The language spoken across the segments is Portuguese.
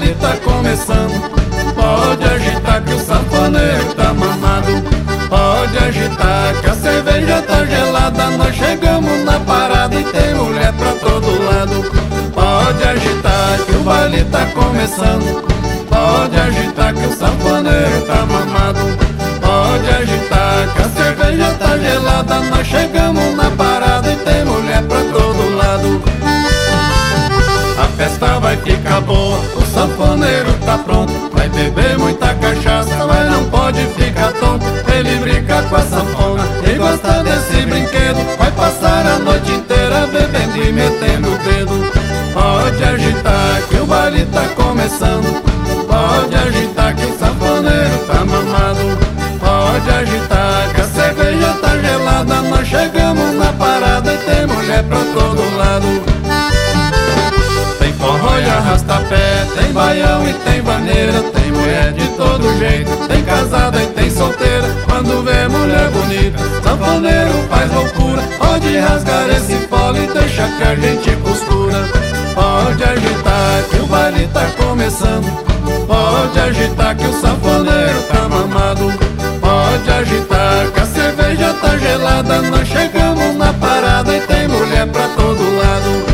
baile tá começando. Pode agitar que o sanfoneiro tá mamado. Pode agitar que a cerveja tá gelada. Nós chegamos na parada e tem mulher pra todo lado. Pode agitar que o baile tá começando. Pode agitar que o sanfoneiro tá mamado. Pode agitar que a cerveja tá gelada. Nós chegamos na parada e tem mulher pra todo lado. A festa vai ficar boa, o sanfoneiro tá pronto. Vai beber muita cachaça, mas não pode ficar tonto. Ele brinca com a sanfona e gosta desse brinquedo. Vai passar a noite inteira bebendo e metendo o dedo. Pode agitar que o baile tá começando. Pode agitar que o sanfoneiro tá mamado. Pode agitar que a cerveja tá gelada. Nós chegamos na parada e tem mulher pra todo lado. Tem forró e arrasta-pé, tem baião e tem vaneira. Tem mulher de todo jeito, tem casada e tem solteira. Quando vê mulher bonita, sanfoneiro faz loucura. Pode rasgar esse polo e deixa que a gente costura. Pode agitar que o baile tá começando. Pode agitar que o sanfoneiro tá mamado. Pode agitar que a cerveja tá gelada. Nós chegamos na parada e tem mulher pra todo lado.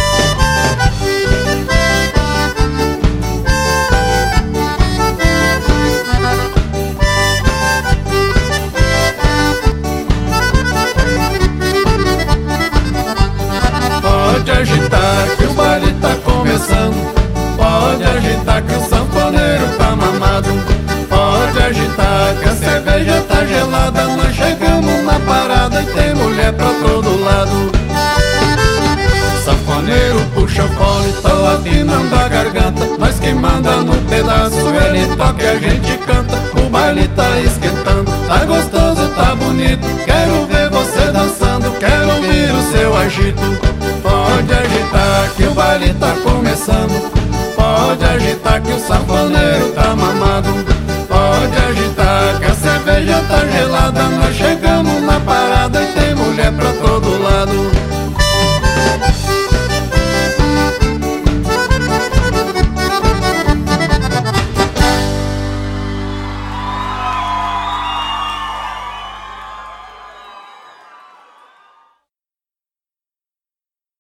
Pode agitar que o baile tá começando. Pode agitar que o sanfoneiro tá mamado. Pode agitar que a cerveja tá gelada. Nós chegamos na parada e tem mulher pra todo lado. Sanfoneiro puxa o fole, tô afinando a garganta. Nós que manda no pedaço, ele toca e a gente canta. O baile tá esquentando, tá gostoso, tá bonito. Quero ver você dançando, quero ouvir o seu agito. Pode agitar que o baile tá começando.